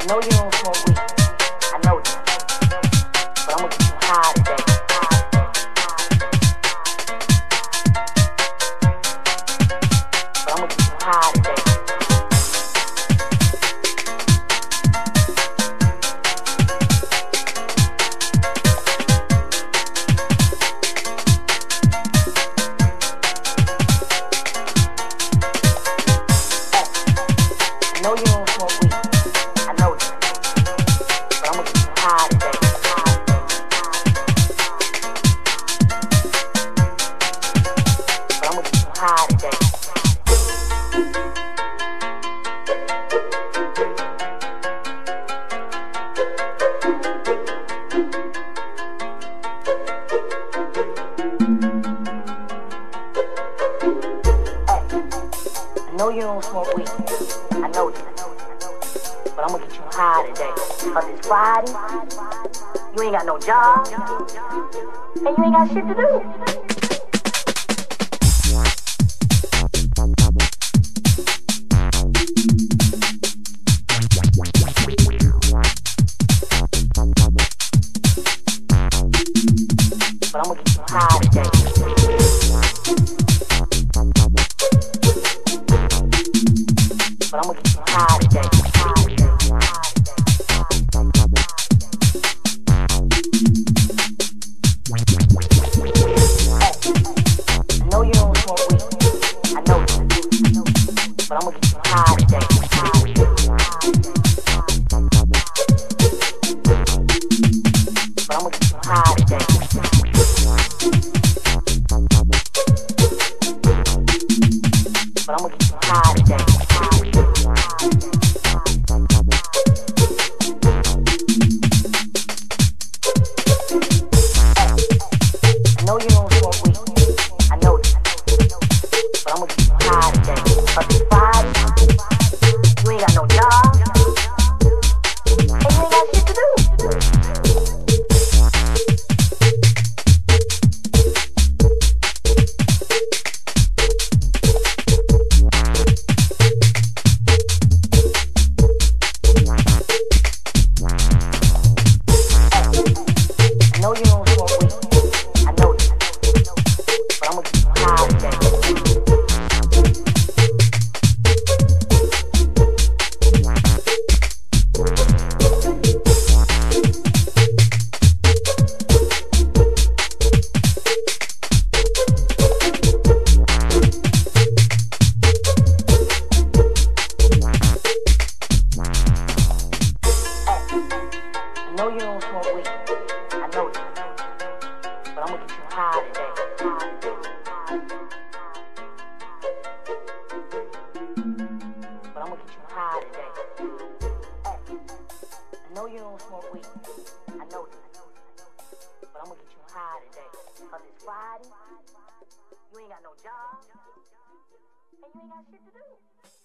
know you don't smoke weed. I know that. But I'm gonna get you high today. But I'm gonna get you high today. I know you don't smoke weed. I know that. But I'm gonna get you high today. But I'm gonna get you high today. I know you don't smoke weed. I know that. But I'm gonna get you high today. Cause it's Friday. You ain't got no job. And you ain't got shit to do. But I'm gonna get you high today. But I'm gonna get you high today. I know you don't smoke weed. I know that. But I'm gonna get you high today. But I'm gonna get you high today. But I'm gonna get you high today. I know you don't smoke weed. I know that. But I'm gonna get you high today. Cause it's Friday. You ain't got no job. And you ain't got shit to do. I know you don't smoke weed. I know that. But I'm gonna get you high today. I know you don't smoke weed. I know that. But I'm gonna get you high today. But I'm gonna get you high today. I know you don't smoke weed. I know that. But I'm gonna get you high today. Cause it's Friday. You ain't got no job. And you ain't got shit to do.